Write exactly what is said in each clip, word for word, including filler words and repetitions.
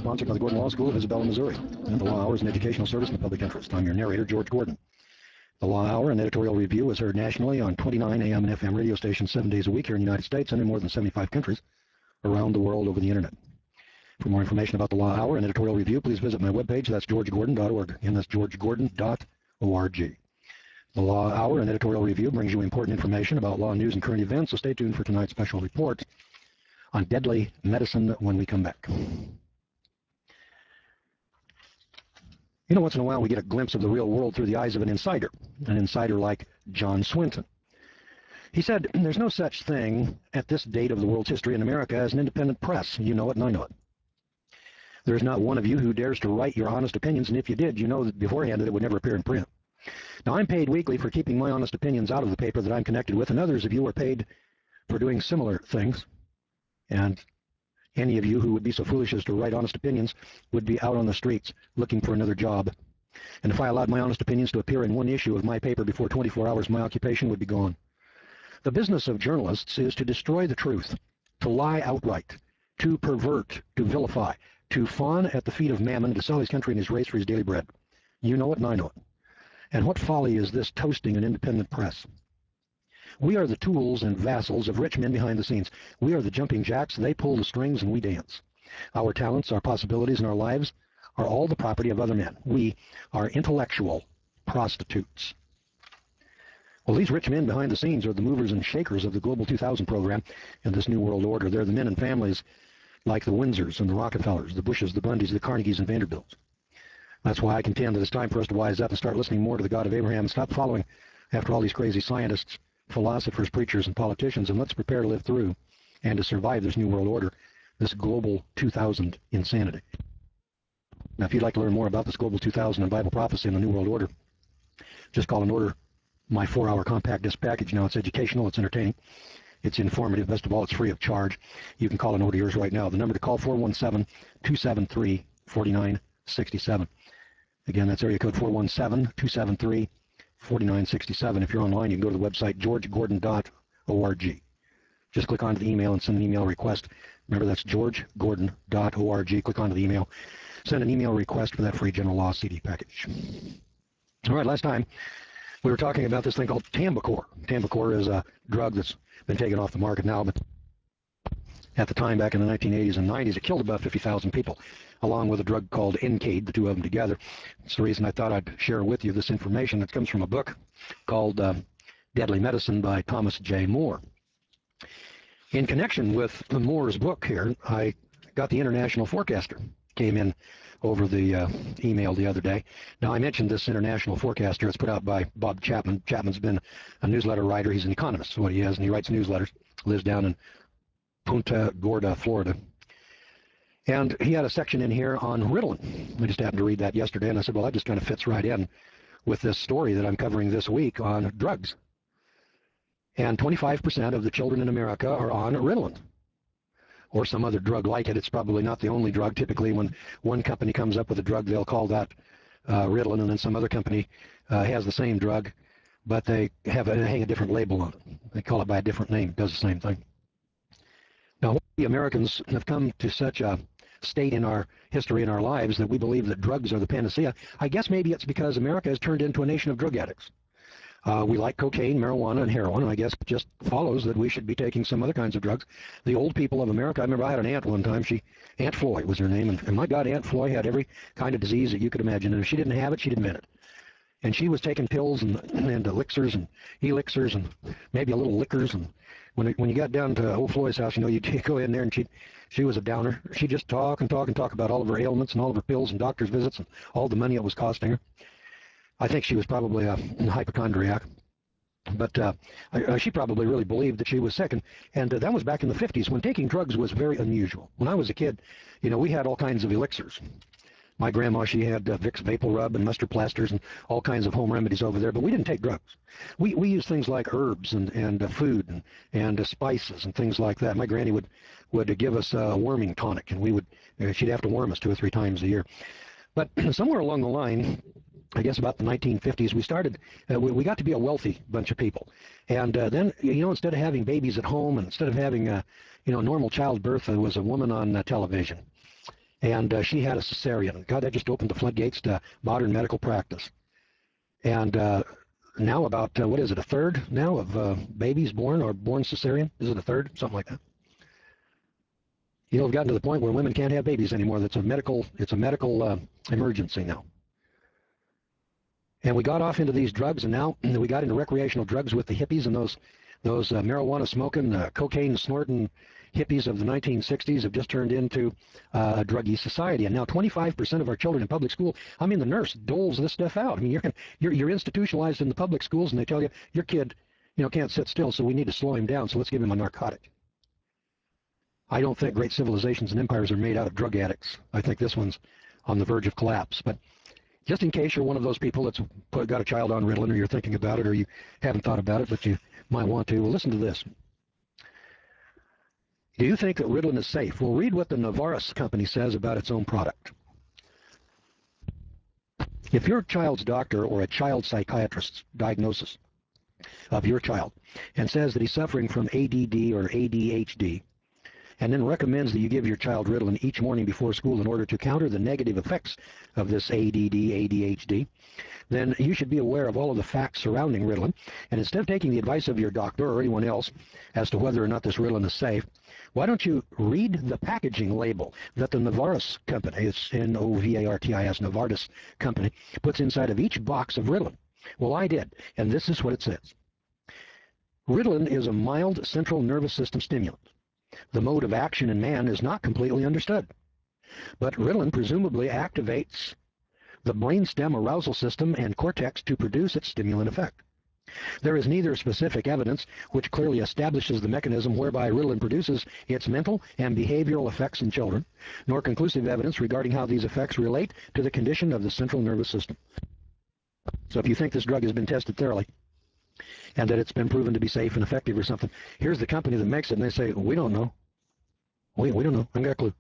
sponsored by the Gordon Law School of Isabella, Missouri. And the Law Hour is an educational service in the public interest. I'm your narrator, George Gordon. The Law Hour, an editorial review, is heard nationally on twenty-nine A M and F M radio stations seven days a week here in the United States and in more than seventy-five countries around the world over the Internet. For more information about the Law Hour and editorial review, please visit my webpage. That's george gordon dot org. Again, that's george gordon dot org. The Law Hour and editorial review brings you important information about law news and current events, so stay tuned for tonight's special report on deadly medicine when we come back. You know, once in a while we get a glimpse of the real world through the eyes of an insider, an insider like John Swinton. He said, there's no such thing at this date of the world's history in America as an independent press. You know it and I know it. There is not one of you who dares to write your honest opinions, and if you did, you know that beforehand that it would never appear in print. Now, I'm paid weekly for keeping my honest opinions out of the paper that I'm connected with, and others of you are paid for doing similar things. And any of you who would be so foolish as to write honest opinions would be out on the streets looking for another job. And if I allowed my honest opinions to appear in one issue of my paper before twenty-four hours, my occupation would be gone. The business of journalists is to destroy the truth, to lie outright, to pervert, to vilify, to fawn at the feet of mammon, to sell his country and his race for his daily bread. You know it and I know it. And what folly is this toasting an independent press? We are the tools and vassals of rich men behind the scenes. We are the jumping jacks. They pull the strings and we dance. Our talents, our possibilities, and our lives are all the property of other men. We are intellectual prostitutes. Well, these rich men behind the scenes are the movers and shakers of the Global two thousand program and this New World Order. They're the men and families like the Windsors and the Rockefellers, the Bushes, the Bundys, the Carnegies, and Vanderbilts. That's why I contend that it's time for us to wise up and start listening more to the God of Abraham and stop following after all these crazy scientists, philosophers, preachers, and politicians, and let's prepare to live through and to survive this New World Order, this Global two thousand insanity. Now, if you'd like to learn more about this Global two thousand and Bible prophecy and the New World Order, just call and order my four-hour compact disc package. Now, it's educational, it's entertaining, it's informative. Best of all, it's free of charge. You can call and order yours right now. The number to call, four one seven, two seven three, four nine six seven. Again, that's area code four one seven, two seven three, four nine six seven. If you're online, you can go to the website george gordon dot org. Just click onto the email and send an email request. Remember, that's george gordon dot org. Click onto the email. Send an email request for that free general law C D package. All right, last time we were talking about this thing called Tambacor. Tambacor is a drug that's been taken off the market now, but at the time, back in the nineteen eighties and nineties, it killed about fifty thousand people, along with a drug called Encade, the two of them together. It's the reason I thought I'd share with you this information that comes from a book called uh, Deadly Medicine by Thomas J. Moore. In connection with Moore's book here, I got the International Forecaster. Came in over the uh, email the other day. Now, I mentioned this International Forecaster. It's put out by Bob Chapman. Chapman's been a newsletter writer. He's an economist, what he is, and he writes newsletters. Lives down in Punta Gorda, Florida. And he had a section in here on Ritalin. I just happened to read that yesterday, and I said, well, that just kind of fits right in with this story that I'm covering this week on drugs. And twenty-five percent of the children in America are on Ritalin, or some other drug like it. It's probably not the only drug. Typically, when one company comes up with a drug, they'll call that uh, Ritalin, and then some other company uh, has the same drug, but they have a, hang a different label on it. They call it by a different name. It does the same thing. Now, we Americans have come to such a state in our history and our lives that we believe that drugs are the panacea. I guess maybe it's because America has turned into a nation of drug addicts. Uh, we like cocaine, marijuana, and heroin, and I guess it just follows that we should be taking some other kinds of drugs. The old people of America, I remember I had an aunt one time, she, Aunt Floy was her name, and, and my God, Aunt Floy had every kind of disease that you could imagine, and if she didn't have it, she'd admit it. And she was taking pills and, and elixirs and elixirs and maybe a little liquors, and when it, when you got down to old Floyd's house, you know, you'd go in there and she she was a downer. She'd just talk and talk and talk about all of her ailments and all of her pills and doctor's visits and all the money it was costing her. I think she was probably a, a hypochondriac, but uh, I, she probably really believed that she was sick, and, and uh, that was back in the fifties when taking drugs was very unusual. When I was a kid, you know, we had all kinds of elixirs. My grandma, she had uh, Vicks Vapor Rub and mustard plasters and all kinds of home remedies over there, but we didn't take drugs. We we used things like herbs and and uh, food and and uh, spices and things like that. My granny would would uh, give us a worming tonic, and we would uh, she'd have to worm us two or three times a year. But somewhere along the line, I guess about the nineteen fifties, we started, uh, we, we got to be a wealthy bunch of people. And uh, then, you know, instead of having babies at home and instead of having, uh, you know, normal childbirth, there was a woman on uh, television. and uh, she had a cesarean. God, that just opened the floodgates to modern medical practice. And uh, now about, uh, what is it, a third now of uh, babies born or born cesarean? Is it a third? Something like that. You know, we've gotten to the point where women can't have babies anymore. That's a medical, it's a medical uh, emergency now. And we got off into these drugs, and now we got into recreational drugs with the hippies and those those uh, marijuana smoking, uh, cocaine snorting hippies of the nineteen sixties have just turned into uh, a druggy society. And now twenty-five percent of our children in public school, I mean, the nurse doles this stuff out. I mean, you're, you're, you're institutionalized in the public schools, and they tell you, your kid, you know, can't sit still, so we need to slow him down, so let's give him a narcotic. I don't think great civilizations and empires are made out of drug addicts. I think this one's on the verge of collapse. But just in case you're one of those people that's put, got a child on Ritalin, or you're thinking about it, or you haven't thought about it, but you might want to, well, listen to this. Do you think that Ritalin is safe? Well, read what the Novartis company says about its own product. If your child's doctor or a child psychiatrist's diagnosis of your child and says that he's suffering from A D D or A D H D, and then recommends that you give your child Ritalin each morning before school in order to counter the negative effects of this A D D, A D H D, then you should be aware of all of the facts surrounding Ritalin. And instead of taking the advice of your doctor or anyone else as to whether or not this Ritalin is safe, why don't you read the packaging label that the Novartis company, it's N O V A R T I S, Novartis company, puts inside of each box of Ritalin. Well, I did, and this is what it says. Ritalin is a mild central nervous system stimulant. The mode of action in man is not completely understood, but Ritalin presumably activates the brainstem arousal system and cortex to produce its stimulant effect. There is neither specific evidence which clearly establishes the mechanism whereby Ritalin produces its mental and behavioral effects in children, nor conclusive evidence regarding how these effects relate to the condition of the central nervous system. So if you think this drug has been tested thoroughly, and that it's been proven to be safe and effective or something, here's the company that makes it, and they say, we don't know. We, we don't know. I haven't got a clue.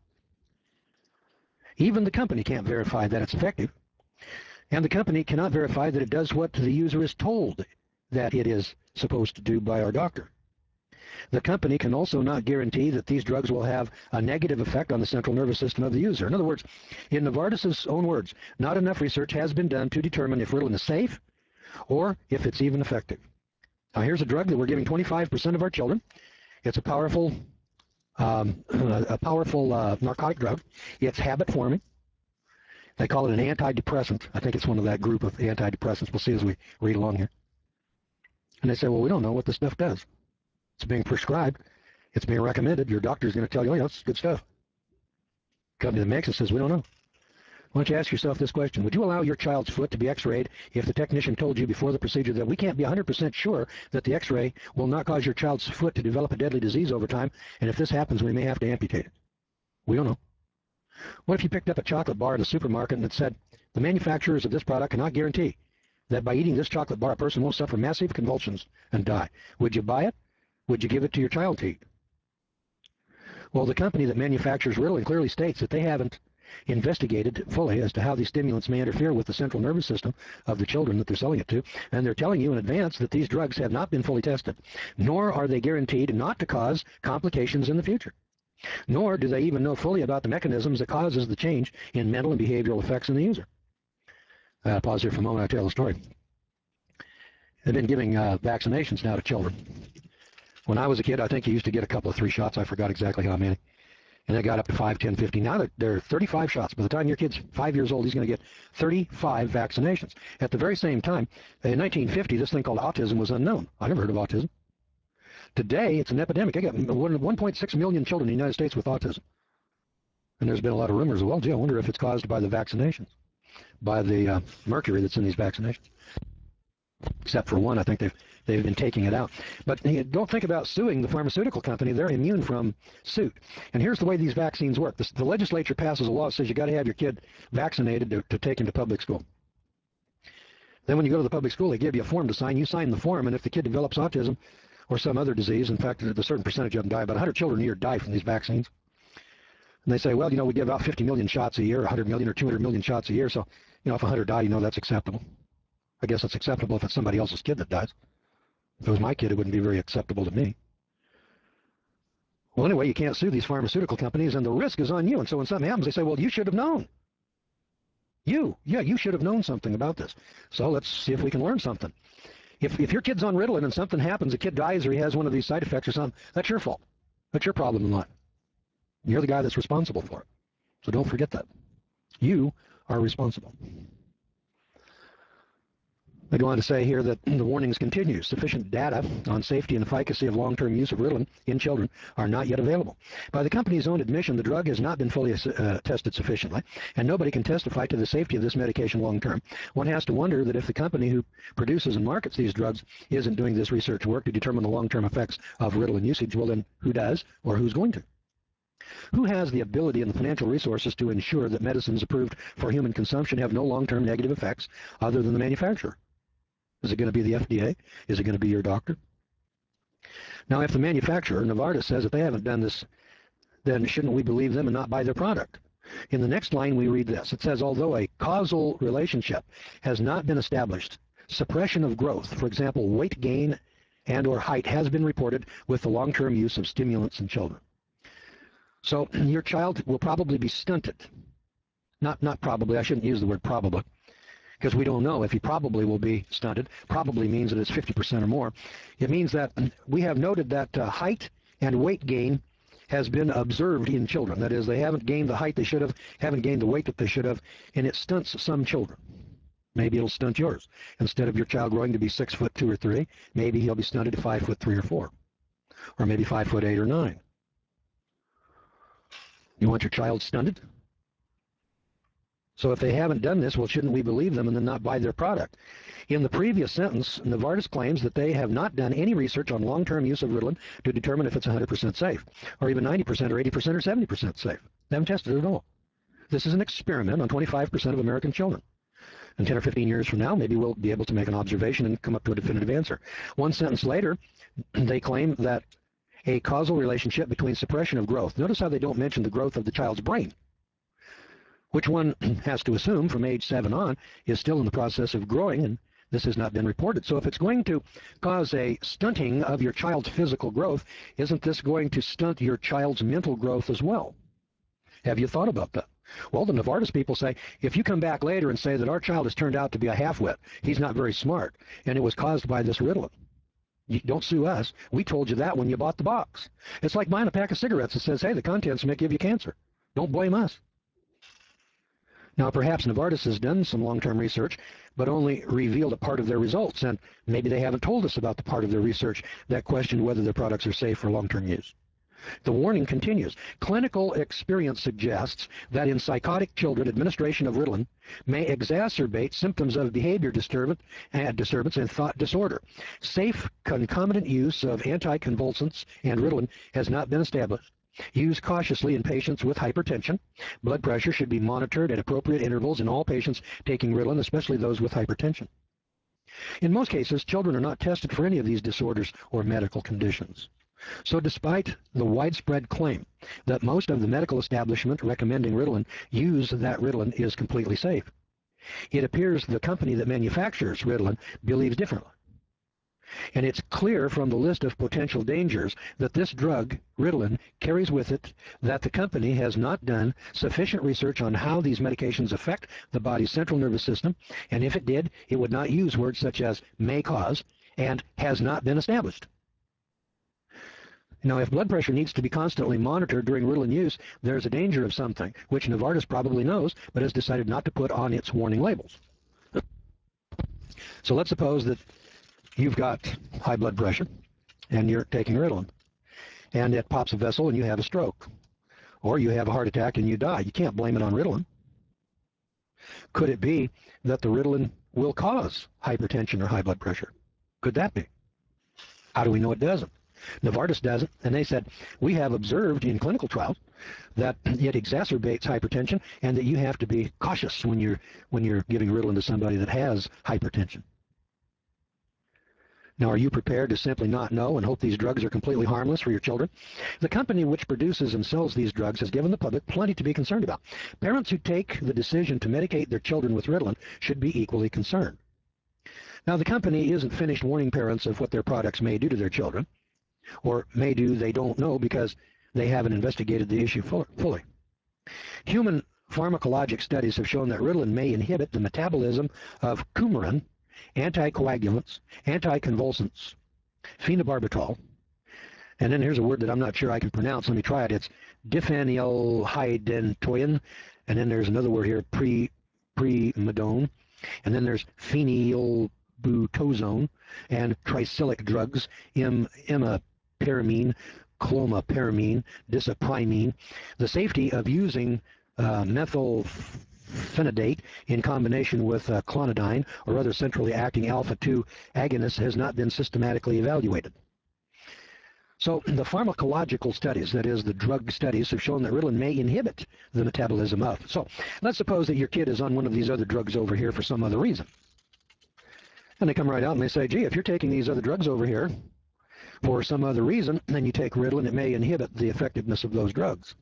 Even the company can't verify that it's effective. And the company cannot verify that it does what the user is told that it is supposed to do by our doctor. The company can also not guarantee that these drugs will have a negative effect on the central nervous system of the user. In other words, in Novartis' own words, not enough research has been done to determine if Ritalin is safe or if it's even effective. Now, here's a drug that we're giving twenty-five percent of our children. It's a powerful, um, a powerful uh, narcotic drug. It's habit-forming. They call it an antidepressant. I think it's one of that group of antidepressants. We'll see as we read along here. And they say, well, we don't know what this stuff does. It's being prescribed. It's being recommended. Your doctor's going to tell you, oh, yeah, it's good stuff. The company that makes it says, we don't know. Why don't you ask yourself this question? Would you allow your child's foot to be x-rayed if the technician told you before the procedure that we can't be one hundred percent sure that the x-ray will not cause your child's foot to develop a deadly disease over time, and if this happens, we may have to amputate it? We don't know. What if you picked up a chocolate bar in the supermarket and it said, the manufacturers of this product cannot guarantee that by eating this chocolate bar, a person will suffer massive convulsions and die? Would you buy it? Would you give it to your child to eat? Well, the company that manufactures Ritalin clearly states that they haven't investigated fully as to how these stimulants may interfere with the central nervous system of the children that they're selling it to, and they're telling you in advance that these drugs have not been fully tested, nor are they guaranteed not to cause complications in the future, nor do they even know fully about the mechanisms that causes the change in mental and behavioral effects in the user. Uh, pause here for a moment, I'll tell the story. They've been giving uh, vaccinations now to children. When I was a kid, I think you used to get a couple of three shots. I forgot exactly how many. And they got up to five, ten, fifteen. Now there are thirty-five shots. By the time your kid's five years old, he's going to get thirty-five vaccinations. At the very same time, in nineteen fifty, this thing called autism was unknown. I never heard of autism. Today, it's an epidemic. I got one point six million children in the United States with autism. And there's been a lot of rumors of, well, gee, I wonder if it's caused by the vaccinations, by the uh, mercury that's in these vaccinations. Except for one, I think they've they've been taking it out. But don't think about suing the pharmaceutical company. They're immune from suit. And here's the way these vaccines work. The, the legislature passes a law that says you got to have your kid vaccinated to, to take him to public school. Then when you go to the public school, they give you a form to sign. You sign the form, and if the kid develops autism or some other disease, in fact, a certain percentage of them die. About one hundred children a year die from these vaccines. And they say, well, you know, we give out fifty million shots a year, one hundred million or two hundred million shots a year. So, you know, if one hundred die, you know that's acceptable. I guess it's acceptable if it's somebody else's kid that dies. If it was my kid, it wouldn't be very acceptable to me. Well, anyway, you can't sue these pharmaceutical companies, and the risk is on you. And so when something happens, they say, well, you should have known. You, yeah, you should have known something about this. So let's see if we can learn something. If, if your kid's on Ritalin and something happens, a kid dies or he has one of these side effects or something, that's your fault. That's your problem in life. You're the guy that's responsible for it. So don't forget that. You are responsible. They go on to say here that the warnings continue. Sufficient data on safety and efficacy of long-term use of Ritalin in children are not yet available. By the company's own admission, the drug has not been fully uh, tested sufficiently, and nobody can testify to the safety of this medication long-term. One has to wonder that if the company who produces and markets these drugs isn't doing this research work to determine the long-term effects of Ritalin usage, well then who does or who's going to? Who has the ability and the financial resources to ensure that medicines approved for human consumption have no long-term negative effects other than the manufacturer? Is it going to be the F D A? Is it going to be your doctor? Now, if the manufacturer, Novartis, says that they haven't done this, then shouldn't we believe them and not buy their product? In the next line, we read this. It says, although a causal relationship has not been established, suppression of growth, for example, weight gain and or height, has been reported with the long-term use of stimulants in children. So your child will probably be stunted. Not, not probably. I shouldn't use the word probably, because we don't know if he probably will be stunted. Probably means that it's fifty percent or more. It means that we have noted that uh, height and weight gain has been observed in children. That is, they haven't gained the height they should have, haven't gained the weight that they should have, and it stunts some children. Maybe it'll stunt yours. Instead of your child growing to be six foot two or three, maybe he'll be stunted to five foot three or four, or maybe five foot eight or nine. You want your child stunted? So if they haven't done this, well, shouldn't we believe them and then not buy their product? In the previous sentence, Novartis claims that they have not done any research on long-term use of Ritalin to determine if it's one hundred percent safe, or even ninety percent or eighty percent or seventy percent safe. They haven't tested it at all. This is an experiment on twenty-five percent of American children. And ten or fifteen years from now, maybe we'll be able to make an observation and come up to a definitive answer. One sentence later, they claim that a causal relationship between suppression of growth. Notice how they don't mention the growth of the child's brain, which one has to assume from age seven on is still in the process of growing, and this has not been reported. So if it's going to cause a stunting of your child's physical growth, isn't this going to stunt your child's mental growth as well? Have you thought about that? Well, the Novartis people say, if you come back later and say that our child has turned out to be a half-wit, he's not very smart, and it was caused by this Ritalin, you don't sue us. We told you that when you bought the box. It's like buying a pack of cigarettes that says, hey, the contents may give you cancer. Don't blame us. Now, perhaps Novartis has done some long-term research, but only revealed a part of their results, and maybe they haven't told us about the part of their research that questioned whether their products are safe for long-term use. The warning continues. Clinical experience suggests that in psychotic children, administration of Ritalin may exacerbate symptoms of behavior disturbance and disturbance and thought disorder. Safe concomitant use of anticonvulsants and Ritalin has not been established. Use cautiously in patients with hypertension. Blood pressure should be monitored at appropriate intervals in all patients taking Ritalin, especially those with hypertension. In most cases, children are not tested for any of these disorders or medical conditions. So despite the widespread claim that most of the medical establishment recommending Ritalin use that Ritalin is completely safe, it appears the company that manufactures Ritalin believes differently. And it's clear from the list of potential dangers that this drug, Ritalin, carries with it that the company has not done sufficient research on how these medications affect the body's central nervous system, and if it did, it would not use words such as may cause and has not been established. Now, if blood pressure needs to be constantly monitored during Ritalin use, there's a danger of something, which Novartis probably knows, but has decided not to put on its warning labels. So let's suppose that you've got high blood pressure, and you're taking Ritalin, and it pops a vessel and you have a stroke, or you have a heart attack and you die. You can't blame it on Ritalin. Could it be that the Ritalin will cause hypertension or high blood pressure? Could that be? How do we know it doesn't? Novartis doesn't, and they said, we have observed in clinical trials that it exacerbates hypertension and that you have to be cautious when you're, when you're giving Ritalin to somebody that has hypertension. Now, are you prepared to simply not know and hope these drugs are completely harmless for your children? The company which produces and sells these drugs has given the public plenty to be concerned about. Parents who take the decision to medicate their children with Ritalin should be equally concerned. Now, the company isn't finished warning parents of what their products may do to their children, or may do, they don't know, because they haven't investigated the issue fully. Human pharmacologic studies have shown that Ritalin may inhibit the metabolism of coumarin, anticoagulants, anticonvulsants, phenobarbital, and then here's a word that I'm not sure I can pronounce. Let me try it. It's diphenylhydantoin, and then there's another word here, pre primidone, and then there's phenylbutazone and tricyclic drugs, im, imipyramine, clomipyramine, disopyramine. The safety of using uh, methylphenidate in combination with uh, clonidine or other centrally acting alpha two agonists has not been systematically evaluated. So the pharmacological studies, that is the drug studies, have shown that Ritalin may inhibit the metabolism of. So let's suppose that your kid is on one of these other drugs over here for some other reason. And they come right out and they say, gee, if you're taking these other drugs over here for some other reason, then you take Ritalin, it may inhibit the effectiveness of those drugs.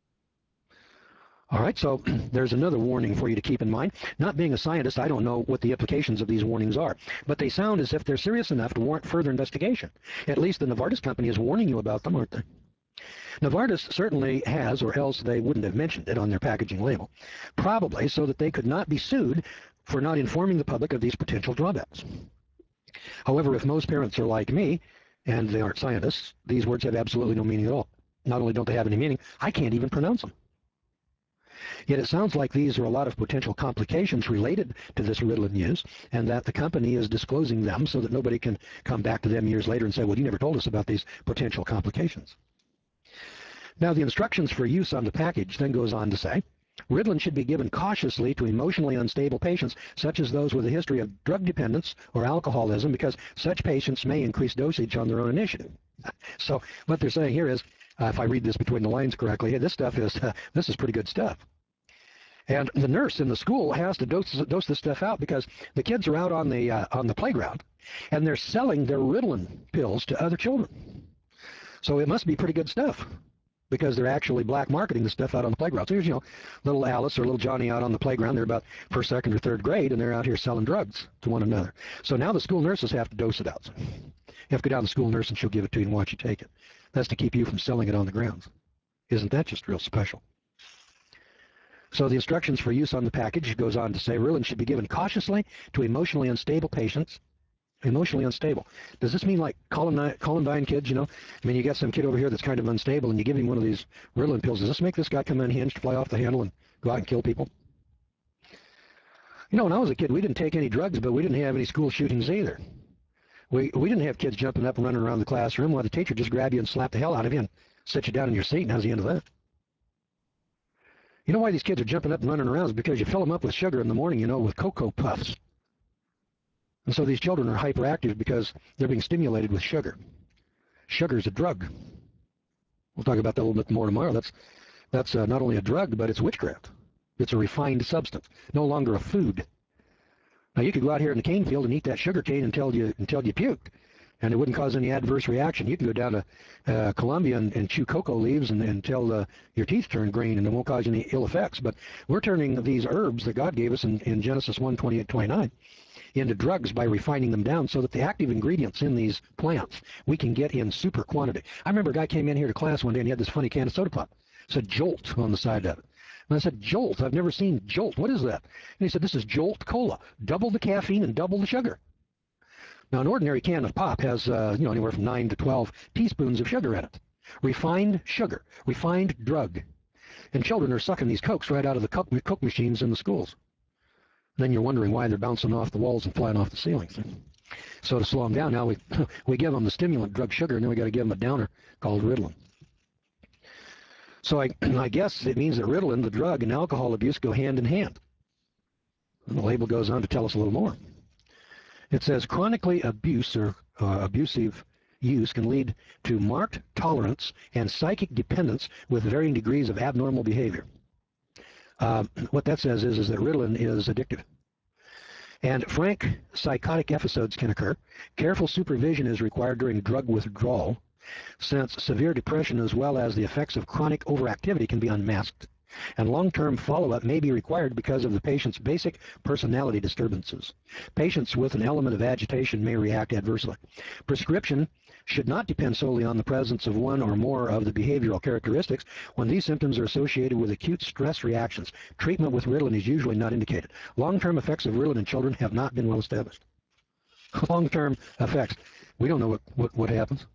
All right, so there's another warning for you to keep in mind. Not being a scientist, I don't know what the implications of these warnings are, but they sound as if they're serious enough to warrant further investigation. At least the Novartis company is warning you about them, aren't they? Novartis certainly has, or else they wouldn't have mentioned it on their packaging label, probably so that they could not be sued for not informing the public of these potential drawbacks. However, if most parents are like me, and they aren't scientists, these words have absolutely no meaning at all. Not only don't they have any meaning, I can't even pronounce them. Yet it sounds like these are a lot of potential complications related to this Ritalin use, and that the company is disclosing them so that nobody can come back to them years later and say, well, you never told us about these potential complications. Now, the instructions for use on the package then goes on to say, Ritalin should be given cautiously to emotionally unstable patients, such as those with a history of drug dependence or alcoholism, because such patients may increase dosage on their own initiative. So what they're saying here is, uh, if I read this between the lines correctly, hey, this stuff is, uh, this is pretty good stuff. And the nurse in the school has to dose, dose this stuff out because the kids are out on the, uh, on the playground, and they're selling their Ritalin pills to other children. So it must be pretty good stuff, because they're actually black marketing the stuff out on the playground. So here's, you know, little Alice or little Johnny out on the playground. They're about first, second, or third grade, and they're out here selling drugs to one another. So now the school nurses have to dose it out. So you have to go down to the school nurse, and she'll give it to you and watch you take it. That's to keep you from selling it on the grounds. Isn't that just real special? So the instructions for use on the package goes on to say, Ritalin should be given cautiously to emotionally unstable patients. Emotionally unstable. Does this mean like Columbine, Columbine kids, you know? I mean, you got some kid over here that's kind of unstable, and you give him one of these Ritalin pills. Does this make this guy come unhinged, fly off the handle, and go out and kill people? You know, when I was a kid, we didn't take any drugs, but we didn't have any school shootings either. We, we didn't have kids jumping up and running around the classroom while the teacher just grabbed you and slapped the hell out of you and set you down in your seat, and how's the end of that? You know why these kids are jumping up and running around is because you fill them up with sugar in the morning, you know, with Cocoa Puffs. And so these children are hyperactive because they're being stimulated with sugar. Sugar is a drug. We'll talk about that a little bit more tomorrow. That's, that's uh, not only a drug, but it's witchcraft. It's a refined substance, no longer a food. Now, you could go out here in the cane field and eat that sugar cane until you, until you puked, and it wouldn't cause any adverse reaction. You can go down to uh, Colombia and, and chew cocoa leaves and, until uh, your teeth turn green, and it won't cause any ill effects. But we're turning these herbs that God gave us in, in Genesis one, twenty-eight, twenty-nine into drugs by refining them down so that the active ingredients in these plants we can get in super quantity. I remember a guy came in here to class one day and he had this funny can of soda pop. It said Jolt on the side of it. And I said, Jolt? I've never seen Jolt. What is that? And he said, this is Jolt Cola. Double the caffeine and double the sugar. Now, an ordinary can of pop has uh, you know, anywhere from nine to twelve teaspoons of sugar in it. Refined sugar, refined drug. And children are sucking these Cokes right out of the Coke, Coke machines in the schools. Then you're wondering why they're bouncing off the walls and flying off the ceilings. So to slow them down, now we, we give them the stimulant drug sugar, and then we got to give them a downer called Ritalin. So I, I guess it means that Ritalin, the drug, and alcohol abuse go hand in hand. And the label goes on to tell us a little more. It says chronically abuse or uh, abusive use can lead to marked tolerance and psychic dependence with varying degrees of abnormal behavior. Uh, what that says is, is that Ritalin is addictive. And frank psychotic episodes can occur. Careful supervision is required during drug withdrawal, since severe depression as well as the effects of chronic overactivity can be unmasked. And long-term follow-up may be required because of the patient's basic personality disturbances. Patients with an element of agitation may react adversely. Prescription should not depend solely on the presence of one or more of the behavioral characteristics. When these symptoms are associated with acute stress reactions, treatment with Ritalin is usually not indicated. Long-term effects of Ritalin in children have not been well established. Long-term effects. We don't know what, what, what happens.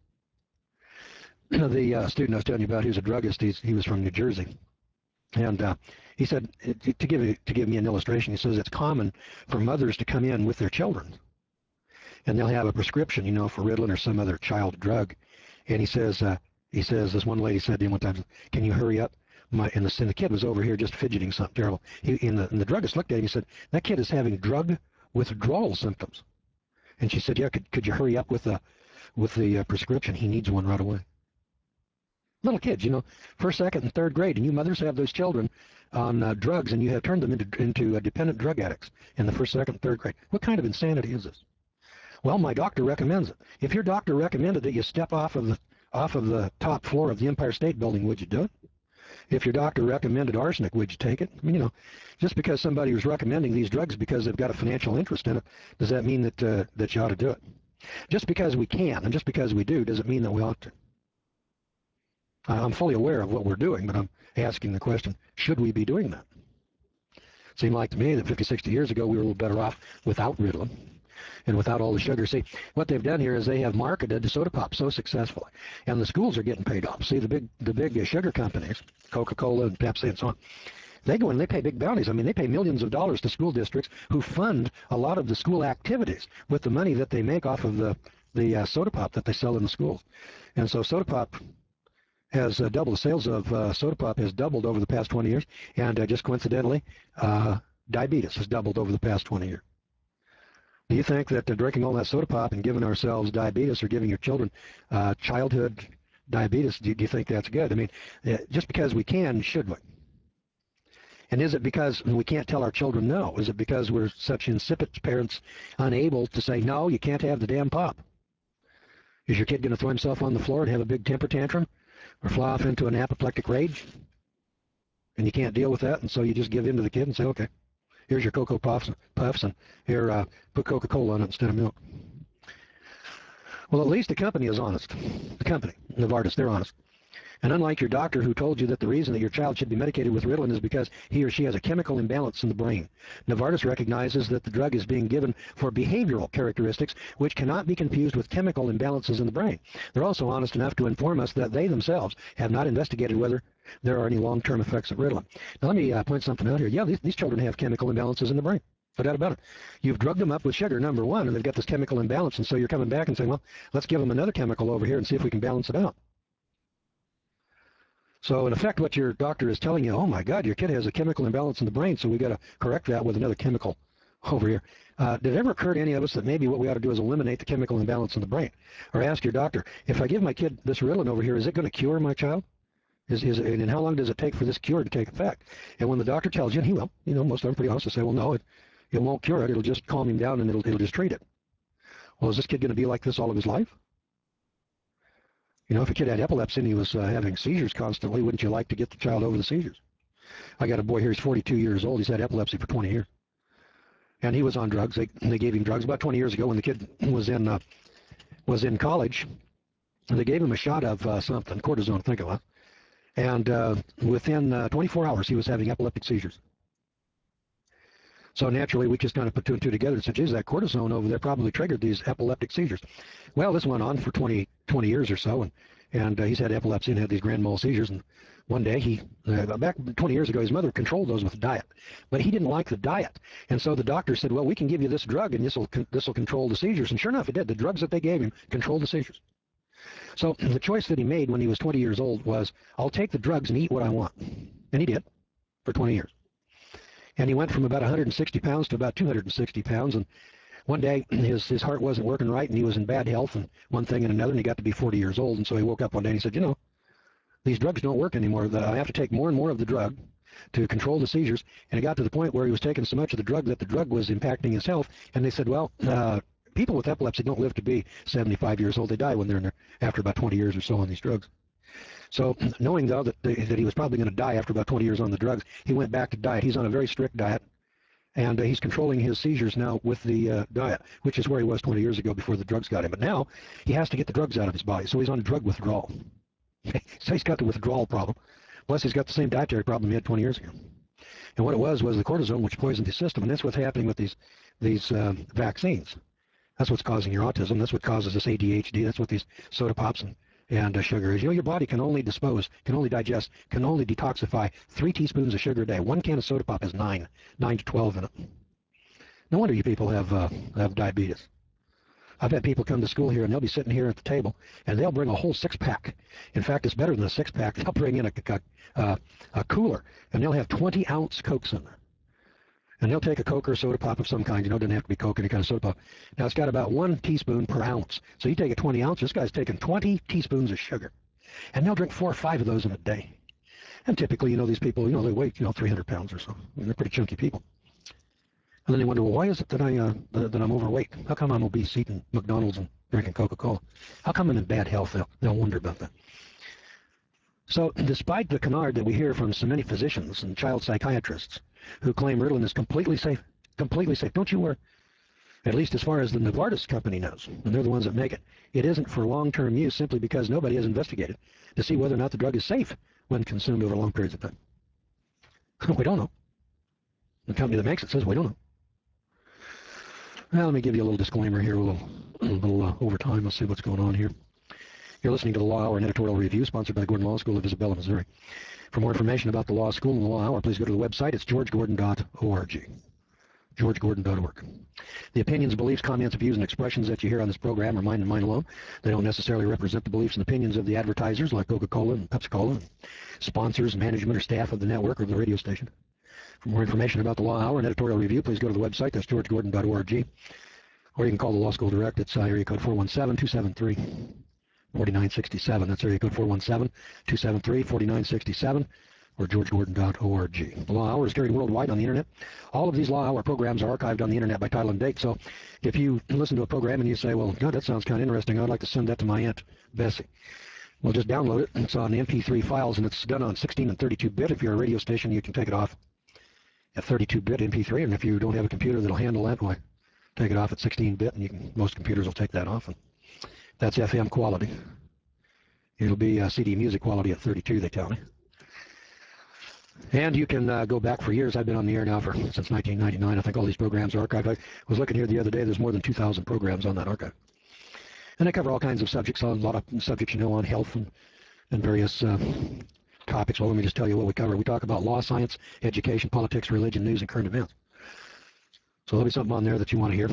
The uh, student I was telling you about, who's a druggist, he's, he was from New Jersey. And uh, he said, to give, to give me an illustration, he says it's common for mothers to come in with their children. And they'll have a prescription, you know, for Ritalin or some other child drug. And he says, uh, he says, this one lady said to him one time, can you hurry up? My, and, the, and the kid was over here just fidgeting something terrible. He, and, the, and the druggist looked at him and said, that kid is having drug withdrawal symptoms. And she said, yeah, could, could you hurry up with the, with the uh, prescription? He needs one right away. Little kids, you know, first, second, and third grade, and you mothers have those children on uh, drugs, and you have turned them into, into uh, dependent drug addicts in the first, second, and third grade. What kind of insanity is this? Well, my doctor recommends it. If your doctor recommended that you step off of the off of the top floor of the Empire State Building, would you do it? If your doctor recommended arsenic, would you take it? I mean, you know, just because somebody was recommending these drugs because they've got a financial interest in it, does that mean that uh, that you ought to do it? Just because we can and just because we do doesn't mean that we ought to. I'm fully aware of what we're doing, but I'm asking the question, should we be doing that? It seemed like to me that fifty, sixty years ago we were a little better off without Ritalin and without all the sugar. See, what they've done here is they have marketed the soda pop so successfully, and the schools are getting paid off. See, the big the big sugar companies, Coca-Cola and Pepsi and so on, they go in and they pay big bounties. I mean, they pay millions of dollars to school districts who fund a lot of the school activities with the money that they make off of the, the uh, soda pop that they sell in the schools. And so soda pop has uh, doubled. The sales of uh, soda pop has doubled over the past twenty years, and uh, just coincidentally, uh, diabetes has doubled over the past twenty years. Do you think that uh, drinking all that soda pop and giving ourselves diabetes or giving your children uh, childhood diabetes, do, do you think that's good? I mean, uh, just because we can, should we? And is it because we can't tell our children no? Is it because we're such insipid parents, unable to say, no, you can't have the damn pop? Is your kid going to throw himself on the floor and have a big temper tantrum? Or fly off into an apoplectic rage, and you can't deal with that, and so you just give in to the kid and say, okay, here's your Cocoa Puffs, puffs and here, uh, put Coca-Cola on it instead of milk. Well, at least the company is honest. The company, Novartis, they're honest. And unlike your doctor who told you that the reason that your child should be medicated with Ritalin is because he or she has a chemical imbalance in the brain, Novartis recognizes that the drug is being given for behavioral characteristics which cannot be confused with chemical imbalances in the brain. They're also honest enough to inform us that they themselves have not investigated whether there are any long-term effects of Ritalin. Now, let me uh, point something out here. Yeah, these, these children have chemical imbalances in the brain. No doubt about it. You've drugged them up with sugar, number one, and they've got this chemical imbalance, and so you're coming back and saying, well, let's give them another chemical over here and see if we can balance it out. So in effect, what your doctor is telling you, oh my God, your kid has a chemical imbalance in the brain, so we got to correct that with another chemical over here. Uh, did it ever occur to any of us that maybe what we ought to do is eliminate the chemical imbalance in the brain? Or ask your doctor, if I give my kid this Ritalin over here, is it going to cure my child? Is, is it, and how long does it take for this cure to take effect? And when the doctor tells you, and he will, you know, most of them are pretty honest to say, well, no, it, it won't cure it. It'll just calm him down and it'll, it'll just treat it. Well, is this kid going to be like this all of his life? You know, if a kid had epilepsy and he was uh, having seizures constantly, wouldn't you like to get the child over the seizures? I got a boy here, he's forty-two years old. He's had epilepsy for twenty years. And he was on drugs. They, they gave him drugs about twenty years ago when the kid was in uh, was in college. And they gave him a shot of uh, something, cortisone, I think it was. And uh, within uh, twenty-four hours, he was having epileptic seizures. So naturally, we just kind of put two and two together and said, geez, that cortisone over there probably triggered these epileptic seizures. Well, this went on for twenty, twenty years or so, and, and uh, he's had epilepsy and had these grand mal seizures. And one day, he uh, back twenty years ago, his mother controlled those with diet. But he didn't like the diet. And so the doctor said, well, we can give you this drug, and this will this will control the seizures. And sure enough, it did. The drugs that they gave him controlled the seizures. So the choice that he made when he was twenty years old was, I'll take the drugs and eat what I want. And he did for twenty years. And he went from about one hundred sixty pounds to about two hundred sixty pounds. And one day, his, his heart wasn't working right, and he was in bad health, and one thing and another, and he got to be forty years old. And so he woke up one day and he said, you know, these drugs don't work anymore. I have to take more and more of the drug to control the seizures. And it got to the point where he was taking so much of the drug that the drug was impacting his health. And they said, well, uh, people with epilepsy don't live to be seventy-five years old. They die when they're in their, after about twenty years or so on these drugs. So knowing, though, that, the, that he was probably going to die after about twenty years on the drugs, he went back to diet. He's on a very strict diet. And uh, he's controlling his seizures now with the uh, diet, which is where he was twenty years ago before the drugs got him. But now he has to get the drugs out of his body, so he's on drug withdrawal. So he's got the withdrawal problem. Plus, he's got the same dietary problem he had twenty years ago. And what it was was the cortisone, which poisoned his system. And that's what's happening with these these uh, vaccines. That's what's causing your autism. That's what causes this A D H D. That's what these soda pops and, and uh, sugar is. You know, your body can only dispose, can only digest, can only detoxify three teaspoons of sugar a day. One can of soda pop has nine, nine to twelve in it. No wonder you people have uh, have diabetes. I've had people come to school here, and they'll be sitting here at the table, and they'll bring a whole six-pack. In fact, it's better than a six-pack. They'll bring in a, a, a, a cooler, and they'll have twenty-ounce Cokes in there. And they'll take a Coke or a soda pop of some kind. You know, it doesn't have to be Coke, any kind of soda pop. Now, it's got about one teaspoon per ounce. So you take a twenty ounce, this guy's taking twenty teaspoons of sugar. And they'll drink four or five of those in a day. And typically, you know, these people, you know, they weigh, you know, three hundred pounds or so. I mean, they're pretty chunky people. And then they wonder, well, why is it that, I, uh, that, that I'm overweight? How come I'm obese eating McDonald's and drinking Coca-Cola? How come I'm in bad health? They'll, they'll wonder about that. So despite the canard that we hear from so many physicians and child psychiatrists who claim Ritalin is completely safe, completely safe, don't you worry, at least as far as the Novartis company knows, and they're the ones that make it, it isn't for long-term use simply because nobody has investigated to see whether or not the drug is safe when consumed over long periods of time. We don't know. The company that makes it says we don't know. Now, let me give you a little disclaimer here, a little, a little uh, overtime. Let's see what's going on here. You're listening to the Law Hour, an editorial review sponsored by Gordon Law School of Isabella, Missouri. For more information about the Law School and the Law Hour, please go to the website. It's george gordon dot org. george gordon dot org. The opinions, beliefs, comments, views, and expressions that you hear on this program are mine and mine alone. They don't necessarily represent the beliefs and opinions of the advertisers like Coca-Cola and Pepsi-Cola, and sponsors, management, or staff of the network or the radio station. For more information about the Law Hour and editorial review, please go to the website. That's george gordon dot org. Or you can call the Law School direct. It's uh, area code four one seven, two seven three, four nine six seven. That's area code four one seven, two seven three, four nine six seven. Or george gordon dot org. The Law Hour is carried worldwide on the Internet. All of these Law Hour programs are archived on the Internet by title and date. So if you listen to a program and you say, well, God, that sounds kind of interesting, I'd like to send that to my Aunt Bessie. Well, just download it. It's on M P three files, and it's done on sixteen and thirty-two bit. If you're a radio station, you can take it off at thirty-two bit M P three. And if you don't have a computer that'll handle that, why, take it off at sixteen bit, and you can, most computers will take that off. And that's F M quality. It'll be uh, C D music quality at thirty-two, they tell me. And you can uh, go back for years. I've been on the air now for since nineteen ninety-nine. I think all these programs are archived. I was looking here the other day. There's more than two thousand programs on that archive. And they cover all kinds of subjects, a lot of subjects, you know, on health and, and various uh, topics. Well, let me just tell you what we cover. We talk about law, science, education, politics, religion, news, and current events. So there'll be something on there that you want to hear.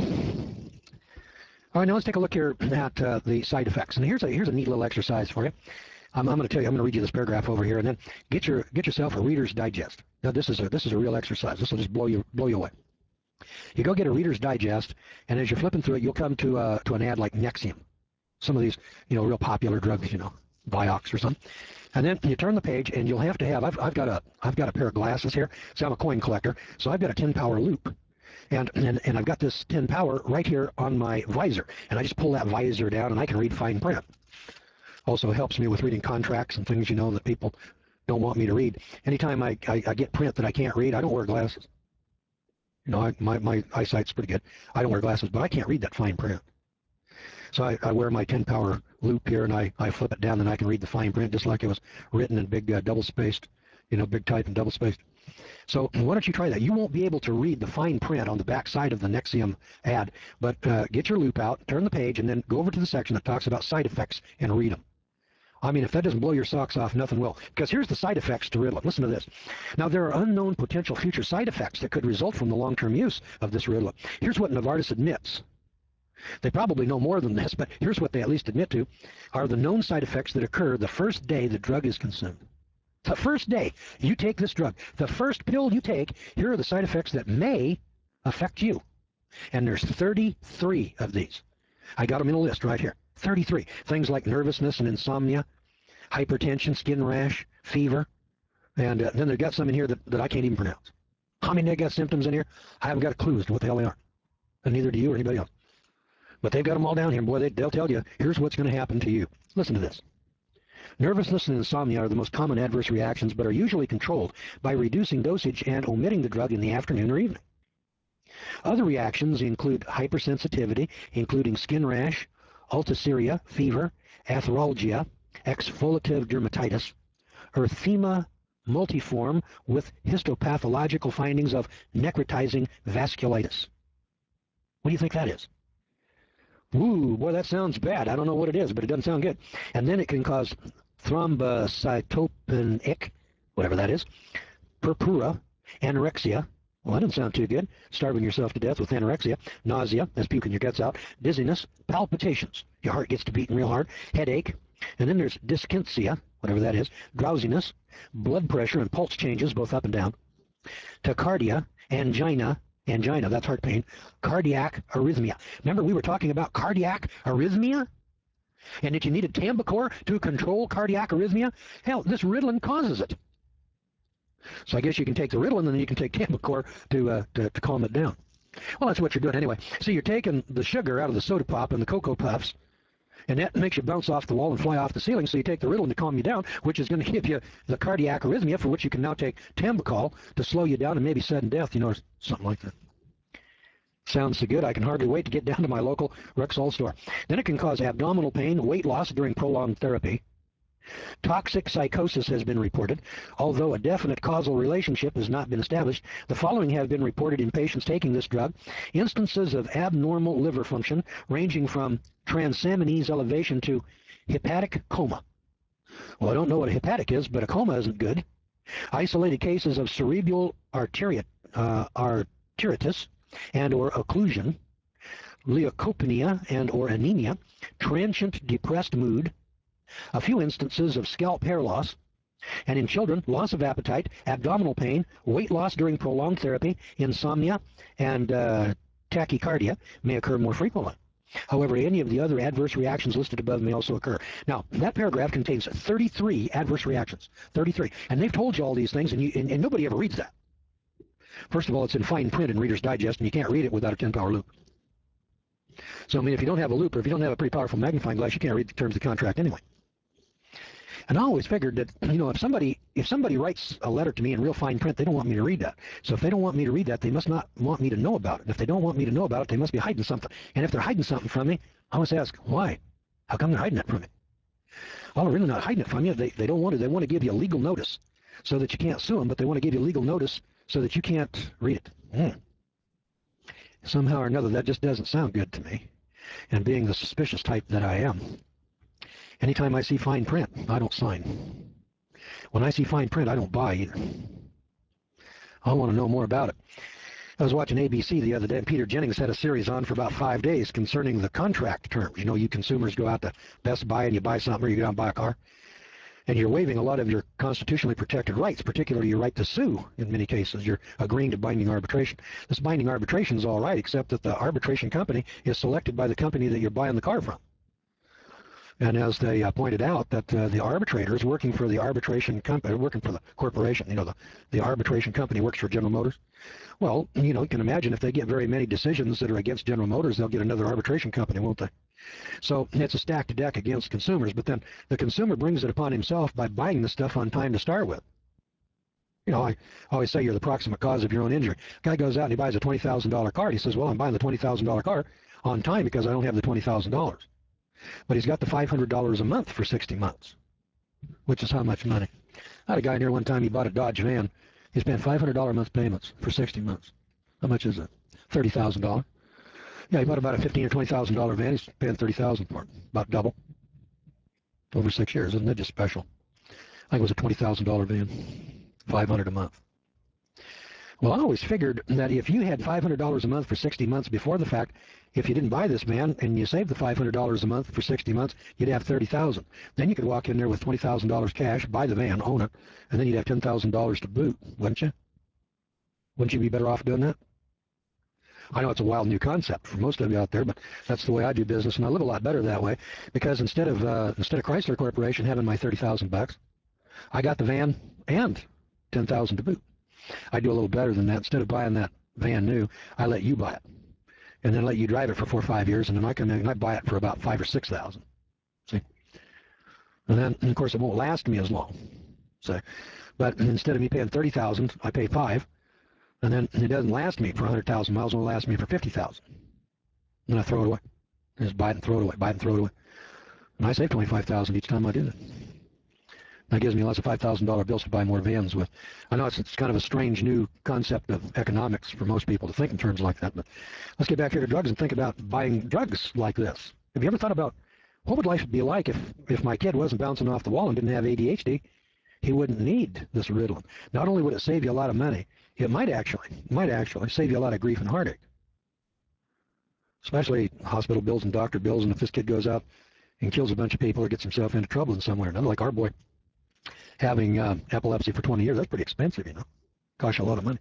All right, now let's take a look here at uh, the side effects. And here's a, here's a neat little exercise for you. I'm, I'm going to tell you, I'm going to read you this paragraph over here, and then get your get yourself a Reader's Digest. Now, this is a this is a real exercise. This will just blow you blow you away. You go get a Reader's Digest, and as you're flipping through it, you'll come to uh, to an ad like Nexium. Some of these, you know, real popular drugs, you know, Vioxx or something. And then you turn the page, and you'll have to have. I've I've got a I've got a pair of glasses here. So I'm a coin collector, so I've got a ten power loop. And, and, and I've got this ten power right here on my visor. And I just pull that visor down, and I can read fine print. Also helps me with reading contracts and things, you know, that people don't want me to read. Anytime I, I, I get print that I can't read, I don't wear glasses. You know, I, my, my eyesight's pretty good. I don't wear glasses, but I can't read that fine print. So I, I wear my ten power loop here, and I, I flip it down, and I can read the fine print just like it was written in big uh, double-spaced, you know, big type and double-spaced. So why don't you try that? You won't be able to read the fine print on the back side of the Nexium ad, but uh, get your loop out, turn the page, and then go over to the section that talks about side effects and read them. I mean, if that doesn't blow your socks off, nothing will. Because here's the side effects to Ritalin. Listen to this. Now, there are unknown potential future side effects that could result from the long-term use of this Ritalin. Here's what Novartis admits. They probably know more than this, but here's what they at least admit to, are the known side effects that occur the first day the drug is consumed. The first day you take this drug, the first pill you take, here are the side effects that may affect you. And there's thirty-three of these. I got them in a list right here. thirty-three. Things like nervousness and insomnia, hypertension, skin rash, fever, and uh, then they've got some in here that, that I can't even pronounce. I mean, they've got symptoms in here. I haven't got a clue as to what the hell they are. And neither do you or anybody else. But they've got them all down here. Boy, they, they'll tell you, here's what's going to happen to you. Listen to this. Nervousness and insomnia are the most common adverse reactions, but are usually controlled by reducing dosage and omitting the drug in the afternoon or evening. Other reactions include hypersensitivity, including skin rash, urticaria, fever, arthralgia, exfoliative dermatitis, erythema multiforme with histopathological findings of necrotizing vasculitis. What do you think that is? Ooh, boy, that sounds bad. I don't know what it is, but it doesn't sound good. And then it can cause thrombocytopenic, whatever that is, purpura, anorexia. Well, that doesn't sound too good. Starving yourself to death with anorexia, nausea, that's puking your guts out, dizziness, palpitations. Your heart gets to beating real hard, headache. And then there's dyskinesia, whatever that is, drowsiness, blood pressure and pulse changes, both up and down, tachycardia, angina, angina, that's heart pain, cardiac arrhythmia. Remember we were talking about cardiac arrhythmia? And that you needed Tambicor to control cardiac arrhythmia? Hell, this Ritalin causes it. So I guess you can take the Ritalin and then you can take Tambicor to, uh, to, to calm it down. Well, that's what you're doing anyway. So you're taking the sugar out of the soda pop and the Cocoa Puffs, and that makes you bounce off the wall and fly off the ceiling, so you take the Ritalin to calm you down, which is going to give you the cardiac arrhythmia, for which you can now take Tambicol to slow you down and maybe sudden death, you know, or something like that. Sounds so good, I can hardly wait to get down to my local Rexall store. Then it can cause abdominal pain, weight loss during prolonged therapy. Toxic psychosis has been reported. Although a definite causal relationship has not been established, the following have been reported in patients taking this drug. Instances of abnormal liver function ranging from transaminase elevation to hepatic coma. Well, I don't know what a hepatic is, but a coma isn't good. Isolated cases of cerebral arteria, uh, arteritis and or occlusion, leukopenia and or anemia, transient depressed mood, a few instances of scalp hair loss, and in children, loss of appetite, abdominal pain, weight loss during prolonged therapy, insomnia, and uh, tachycardia may occur more frequently. However, any of the other adverse reactions listed above may also occur. Now, that paragraph contains thirty-three adverse reactions, thirty-three, and they've told you all these things, and, you, and, and nobody ever reads that. First of all, it's in fine print in Reader's Digest, and you can't read it without a ten power loupe. So, I mean, if you don't have a loupe, or if you don't have a pretty powerful magnifying glass, you can't read the terms of the contract anyway. And I always figured that, you know, if somebody if somebody writes a letter to me in real fine print, they don't want me to read that. So if they don't want me to read that, they must not want me to know about it. And if they don't want me to know about it, they must be hiding something. And if they're hiding something from me, I must ask, why? How come they're hiding it from me? Well, they're really not hiding it from you. They, they don't want to. They want to give you a legal notice so that you can't sue them, but they want to give you a legal notice so that you can't read it. Hmm. Somehow or another, that just doesn't sound good to me. And being the suspicious type that I am, anytime I see fine print, I don't sign. When I see fine print, I don't buy either. I want to know more about it. I was watching A B C the other day, and Peter Jennings had a series on for about five days concerning the contract terms. You know, you consumers go out to Best Buy and you buy something, or you go out and buy a car, and you're waiving a lot of your constitutionally protected rights, particularly your right to sue in many cases. You're agreeing to binding arbitration. This binding arbitration is all right, except that the arbitration company is selected by the company that you're buying the car from. And as they uh, pointed out, that uh, the arbitrators working for the arbitration company, working for the corporation, you know, the, the arbitration company works for General Motors. Well, you know, you can imagine if they get very many decisions that are against General Motors, they'll get another arbitration company, won't they? So it's a stacked deck against consumers, but then the consumer brings it upon himself by buying the stuff on time to start with. You know, I always say you're the proximate cause of your own injury. Guy goes out and he buys a twenty thousand dollar car. He says, well, I'm buying the twenty thousand dollar car on time because I don't have the twenty thousand dollars. But he's got the five hundred dollars a month for sixty months, which is how much money? I had a guy near one time, he bought a Dodge van. He spent five hundred dollars a month payments for sixty months. How much is it? thirty thousand dollars. Yeah, he bought about a fifteen thousand dollars or twenty thousand dollar van. He's paying thirty thousand dollars for it, about double. Over six years, isn't that just special? I think it was a twenty thousand dollar van, five hundred dollars a month. Well, I always figured that if you had five hundred dollars a month for sixty months before the fact, if you didn't buy this van and you saved the five hundred dollars a month for sixty months, you'd have thirty thousand dollars. Then you could walk in there with twenty thousand dollars cash, buy the van, own it, and then you'd have ten thousand dollars to boot, wouldn't you? Wouldn't you be better off doing that? I know it's a wild new concept for most of you out there, but that's the way I do business, and I live a lot better that way, because instead of uh, instead of Chrysler Corporation having my thirty thousand bucks, I got the van and ten thousand to boot. I do a little better than that. Instead of buying that van new, I let you buy it, and then let you drive it for four or five years, and then I come in and I buy it for about five or six thousand. See, and then and of course it won't last me as long. So, but instead of me paying thirty thousand, I pay five. And then it doesn't last me for one hundred thousand miles, it will last me for fifty thousand. Then I throw it away. I just buy it and throw it away, buy it and throw it away. And I save twenty-five thousand dollars each time I do that. That gives me lots of five thousand dollar bills to buy more vans with. I know it's, it's kind of a strange new concept of economics for most people to think in terms like that, but let's get back here to drugs and think about buying drugs like this. Have you ever thought about what would life be like if, if my kid wasn't bouncing off the wall and didn't have A D H D? He wouldn't need this Ritalin. Not only would it save you a lot of money, it might actually, might actually save you a lot of grief and heartache. Especially hospital bills and doctor bills, and if this kid goes out and kills a bunch of people or gets himself into trouble in some way or another, like our boy having uh, epilepsy for twenty years, that's pretty expensive, you know. Costs you a lot of money.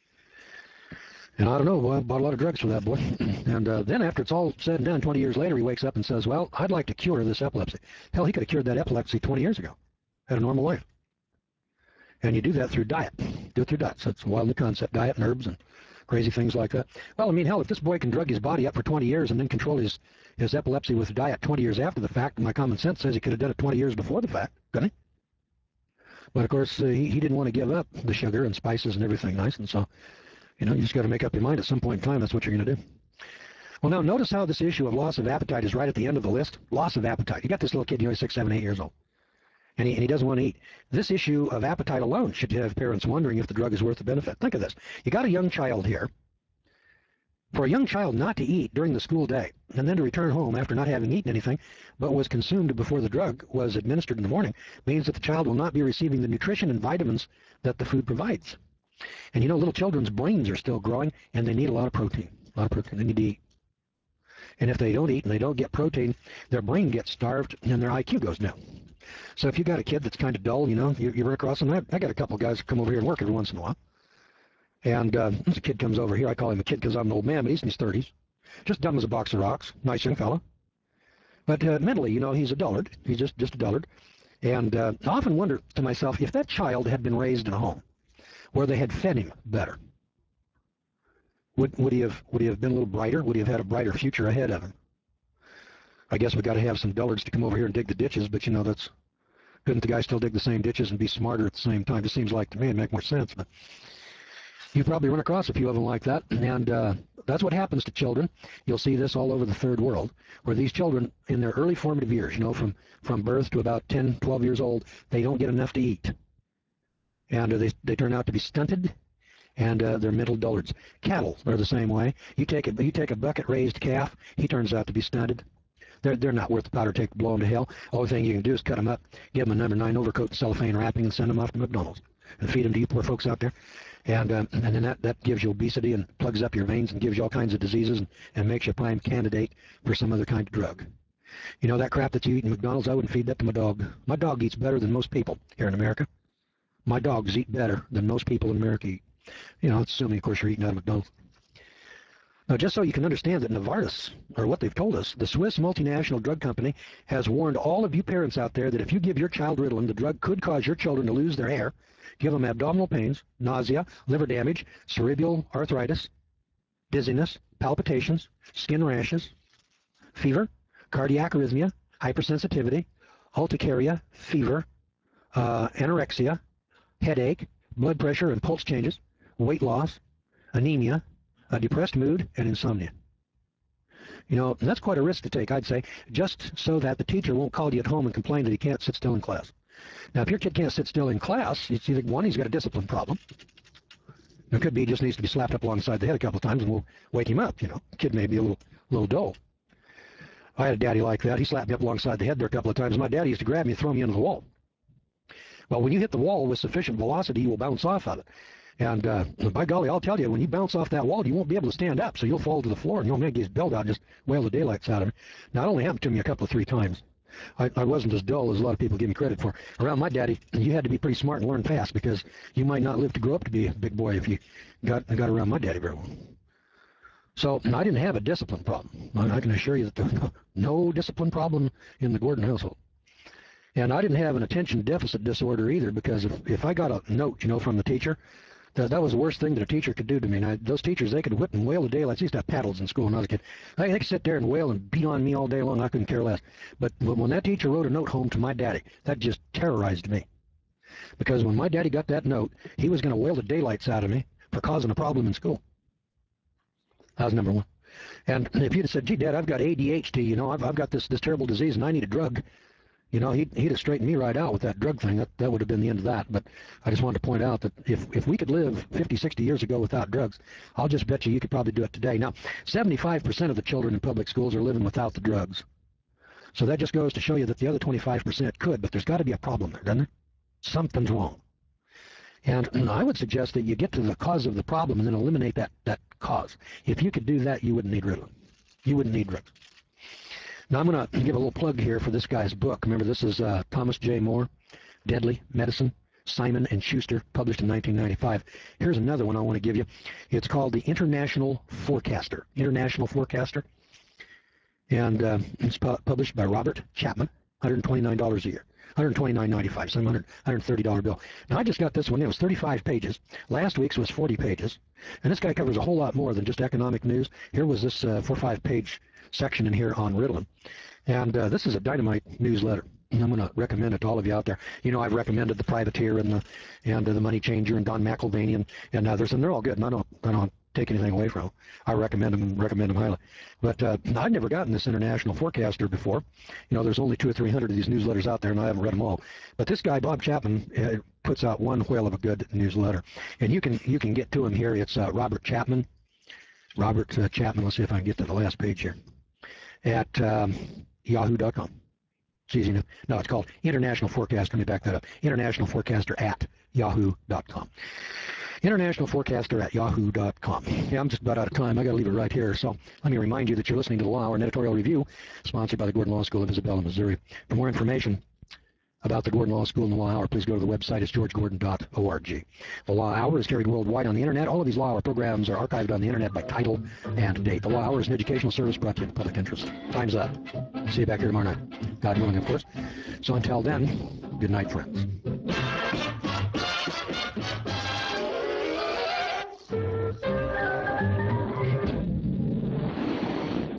And I don't know, boy, I bought a lot of drugs for that boy. And uh, then after it's all said and done, twenty years later, he wakes up and says, well, I'd like to cure this epilepsy. Hell, he could have cured that epilepsy twenty years ago, had a normal life. And you do that through diet. Do it through diet. So it's a wild new concept, diet and herbs and crazy things like that. Well, I mean, hell, if this boy can drug his body up for twenty years and then control his, his epilepsy with diet twenty years after the fact, my common sense says he could have done it twenty years before the fact, couldn't he? But, of course, uh, he, he didn't want to give up the sugar and spices and everything nice, and so, you know, you just got to make up your mind at some point in time that's what you're going to do. Well, now, notice how this issue of loss of appetite is right at the end of the list. Loss of appetite. You got this little kid, you know, he's six, seven, eight years old. And he, and he doesn't want to eat. This issue of appetite alone should have parents wondering if the drug is worth the benefit. Think of this. You got a young child here. For a young child not to eat during the school day and then to return home after not having eaten anything but was consumed before the drug was administered in the morning means that the child will not be receiving the nutrition and vitamins that the food provides. And you know, little children's brains are still growing and they need a lot of protein. A lot of protein. They need to eat. And if they don't eat and they don't get protein, their brain gets starved and their I Q goes down. So if you got a kid that's kind of dull, you know, you, you run across them. I, I got a couple of guys come over here and work every once in a while. And uh, this kid comes over here. I call him a kid because I'm an old man, but he's in his thirties. Just dumb as a box of rocks. Nice young fellow. But uh, mentally, you know, he's a dullard. He's just, just a dullard. And uh, I often wonder to myself, if that child had been raised in a home where they had fed him better, would, would, he have, would he have been a little brighter? Would he have had a brighter future ahead of him? I guess we got to have some dullards to come over here and dig the ditches, but, you know, that's... Couldn't the guy still dig the same ditches and be smarter at the same time? It seems like to me it'd make more sense. But you probably run across a few of them like that, and uh, that's what happens to children. You'll see this all over the third world, where these children in their early formative years, you know, from, from birth to about ten, twelve years old, they don't get enough to eat. And uh, they, they turn out to be stunted, and uh, they're mental dullards. Cattle are the same way. You take a, you take a bucket-raised calf, he turns out to be stunted. They're, they're not worth the powder take to blow them to hell. All the thing you can do is cut them up, give them a number nine overcoat and cellophane wrapping, and send them off to McDonald's and feed them to you poor folks out there. And, uh, and then that, that gives you obesity and plugs up your veins and gives you all kinds of diseases and, and makes you a prime candidate for some other kind of drug. You know, that crap that you eat in McDonald's, I wouldn't feed that to my dog. My dog eats better than most people here in America. My dogs eat better than most people in America eat. You know, assuming, of course, you're eating out of McDonald's. Now, just so you can understand that Novartis, or what they've told us, the Swiss multinational drug company, has warned all of you parents out there that if you give your child Ritalin, the drug could cause your children to lose their hair, give them abdominal pains, nausea, liver damage, cerebral arthritis, dizziness, palpitations, skin rashes, fever, cardiac arrhythmia, hypersensitivity, urticaria, fever, uh, anorexia, headache, blood pressure and pulse changes, weight loss, anemia, a depressed mood, and insomnia. You know, that's quite a risk to take, I'd say, just so that the teacher won't call you at home and complain that he can't sit still in class. Now, if your kid can't sit still in class, it's either one, he's got a discipline problem. It could be he just needs to be slapped up alongside the head a couple of times and we'll wake him up, you know. The kid may be a little, little dull. I had a daddy like that. He slapped me up alongside the head there a couple of times. My daddy used to grab me and throw me into the wall. Well, when you hit the wall with sufficient velocity, you will bounce off of it. And uh, by golly, I'll tell you, when you bounce off that wall, you won't be able to stand up, so you'll fall to the floor, and you'll make his belt out and just wail the daylights out of me. Now, it only happened to me a couple of three times. I, I wasn't as dull as a lot of people give me credit for. Around my daddy, you had to be pretty smart and learn fast, because you might not live to grow up to be a big boy if you got, got around my daddy very well. So I didn't have a discipline problem. I, I can assure you that there was no, no discipline problem in the Gordon household. And I didn't have an attention deficit disorder either, because if, if I got a note, you know, from the teacher, That, that was the worst thing that a teacher could do to me. Now, those teachers, they could whip and wail the daylights. I used to have paddles in school when I was a kid. They, they could sit there and wail and beat on me all day long. I couldn't care less. But when that teacher wrote a note home to my daddy, that just terrorized me. Because when my daddy got that note, he was going to wail the daylights out of me for causing a problem in school. That was number one. And if you'd have said, gee, Dad, I've got A D H D, you know, I've, I've got this, this terrible disease and I need a drug, you know, he'd, he'd have straightened me right out with that drug thing. That, that would have been the end of that. But I just wanted to point out that if, if we could live fifty, sixty years ago without drugs, I'll just bet you you could probably do it today. Now, seventy-five percent of the children in public schools are living without the drugs. So that just goes to show you that the other twenty-five percent could, but there's got to be a problem there, doesn't there? Something's wrong. And, and I would suggest that you get to the cause of the problem and then eliminate that, that cause. If you could do that, you wouldn't need Ritalin. You wouldn't need drugs. Now, I'm going to give a little plug here for this guy's book. Remember, this is uh, Thomas J. More, Deadly Medicine, Simon and Schuster, published in nineteen ninety-five. Here's another one I want to give you. It's called The International Forecaster. International Forecaster. And uh, it's pu published by Robert Chapman, one hundred twenty-nine dollars a year. one hundred twenty-nine ninety-five, some one hundred, one hundred thirty dollar bill. Now, I just got this one. It was thirty-five pages. Last week's was forty pages. And this guy covers a whole lot more than just economic news. Here was this uh, four or five page section in here on Ritalin. And uh, this is a dynamite newsletter. And I'm going to recommend it to all of you out there. You know, I've recommended The Privateer and the and uh, the Money Changer and Don McIlvaney and, and others, and they're all good. And I don't, I don't take anything away from them. I recommend them and recommend them highly. But uh, I've never gotten this International Forecaster before. You know, there's only two or three hundred of these newsletters out there, and I haven't read them all. But this guy, Bob Chapman, uh, puts out one whale of a good newsletter, and you can you can get to him here. It's uh, Robert Chapman. Robert uh, Chapman. Let's see if I can get to the last page here. At um, yahoo dot com. It's easy enough. No, it's called International Forecaster. Let me back that up. International Forecaster at yahoo dot com. International Forecaster at yahoo dot com. Yeah, I'm just about out of time. I got to leave it right here. So let me remind you that you're listening to the Law Hour, an editorial review sponsored by the Gordon Law School of Isabella, Missouri. For more information about the Gordon Law School and the Law Hour, please go to the website. It's george gordon dot org. The Law Hour is carried worldwide on the Internet. All of these Law Hour programs are archived on the Internet by title and date. The Law Hour is an educational service brought to you in the public interest. Time's up. See you back here tomorrow night. God willing, of course. So until then, good night, friends.